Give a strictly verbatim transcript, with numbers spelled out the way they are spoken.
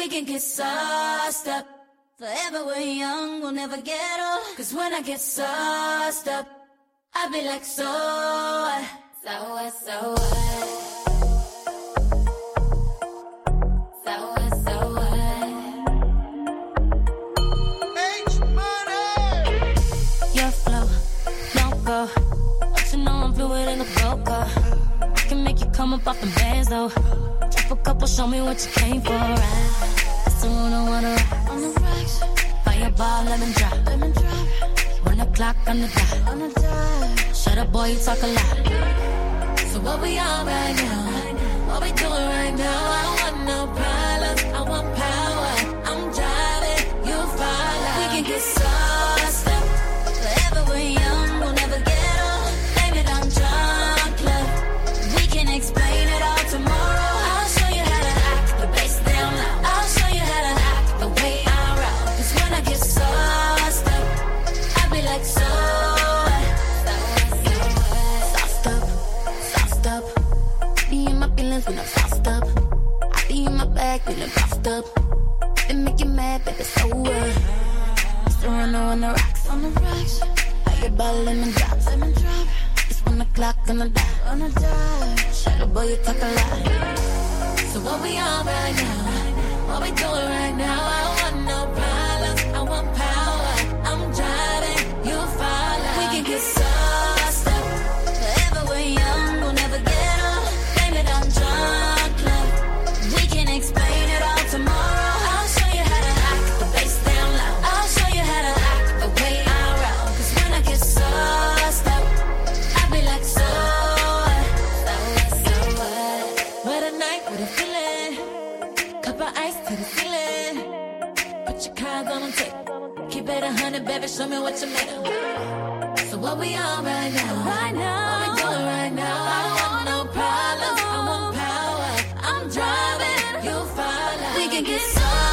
We can get sauced up. Forever we're young, we'll never get old. Cause when I get sauced up, I be like, so what? So what, so what? So what, so what? H-Money! Your flow, don't go. But you know I'm fluid in the go-go. I can make you come up off the bands though. Drop a couple, show me what you came for, right? It's the one I wanna rock on the rocks. Fireball, lemon drop, lemon drop. One o'clock on the dot, on the dot. Shut up, boy, you talk a lot. So what we on right now? What we doing right now? I don't want no problems. I want power. I'm driving, you follow. We can get sauced up. Forever we're young, we'll never get old. Blame it on drunk love. We can explain it all tomorrow. I'll show you how to act the bass down loud. I'll show you how to act the way I rock. Cause when I get sauced up, I be like, so sauced up, sauced up. Be in my feelings when I'm sauced up. I be in my bag feeling bossed up. They make you mad, baby, so what? Serrano on the rocks, on the rocks. Fireball, lemon drop, lemon drop. It's one o'clock on the dot, on the dot. Shut up, boy, you talk a lot. So what we on right now? What we doing right now? I don't want no problems. I want power. I'm driving, you follow. We can get sauced up. Forever we're young, we'll never get old. Blame it on drunk love. We can explain it all tomorrow. I'll show you how to act the bass down loud. I'll show you how to act the way I rock. Cause when I get sauced up, I be like, so what? So what, so what? What a night, what a feeling. Cup of ice to the ceiling. Put your cards on the table. Keep it a hundred, baby, show me what you made of. So what we on right now? Right now. What we doing right now? I don't want no problems. I want power. I'm driving, you follow. We can get started.